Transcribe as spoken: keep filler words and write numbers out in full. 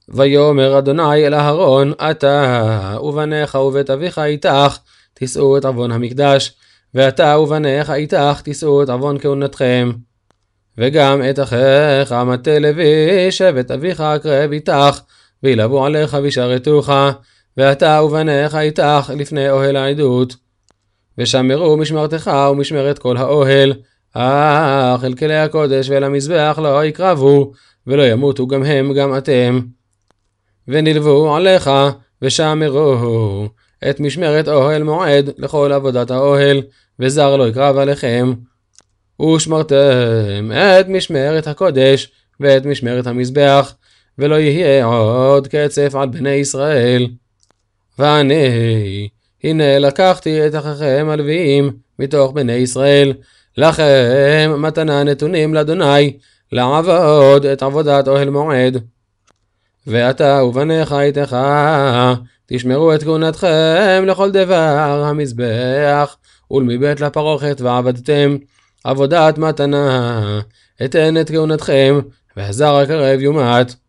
ויאמר אדוני אל אהרון, אתה ובניך ובית אביך איתך תישאו את עוון המקדש, ואתה ובניך איתך תישאו את עוון כהונתכם. וגם את אחיך מטה לוי שבט אביך אקרב איתך, וילבו עליך וישרתוך, ואתה ובניך איתך לפני אוהל העדות. ושמרו משמרתך ומשמרת כל האוהל, אך אל כלי הקודש ואל המזבח לא יקרבו, ולא ימותו גם הם גם אתם. ונלוו עליך ושמרו את משמרת אוהל מועד לכל עבודת האוהל, וזר לא יקרב עליכם. ושמרתם את משמרת הקודש ואת משמרת המזבח, ולא יהיה עוד קצף על בני ישראל. ואני, הנה לקחתי את אחיכם הלוויים מתוך בני ישראל, לכם מתנה נתונים לאדוני, לעבוד את עבודת אוהל מועד. ואתה ובניך איתך תשמרו את כהונתכם לכל דבר המזבח, ולמבית לפרוכת ועבדתם עבודת מתנה, אתן את כהונתכם, והזר הקרב יומת.